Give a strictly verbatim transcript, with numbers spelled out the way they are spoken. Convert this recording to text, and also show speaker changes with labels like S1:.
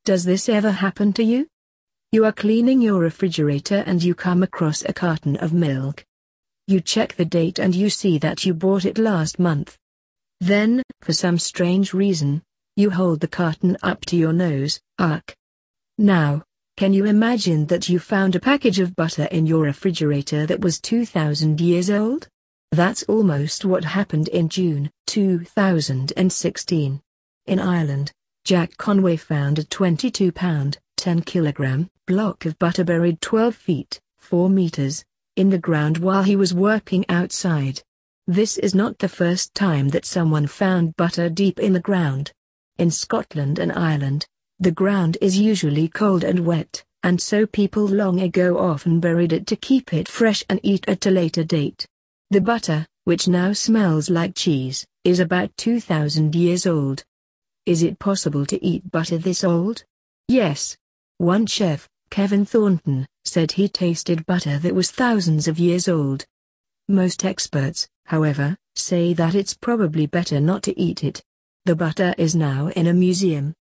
S1: Does this ever happen to you? You are cleaning your refrigerator and you come across a carton of milk. You check the date and you see that you bought it last month. Then, for some strange reason, you hold the carton up to your nose. Ugh. Now, can you imagine that you found a package of butter in your refrigerator that was two thousand years old? That's almost what happened in June two thousand sixteen. In Ireland, Jack Conway found a twenty-two pound, ten kilogram, block of butter buried twelve feet, four meters, in the ground while he was working outside. This is not the first time that someone found butter deep in the ground. In Scotland and Ireland, the ground is usually cold and wet, and so people long ago often buried it to keep it fresh and eat at a later date. The butter, which now smells like cheese, is about two thousand years old. Is it possible to eat butter this old? Yes. One chef, Kevin Thornton, said he tasted butter that was thousands of years old. Most experts, however, say that it's probably better not to eat it. The butter is now in a museum,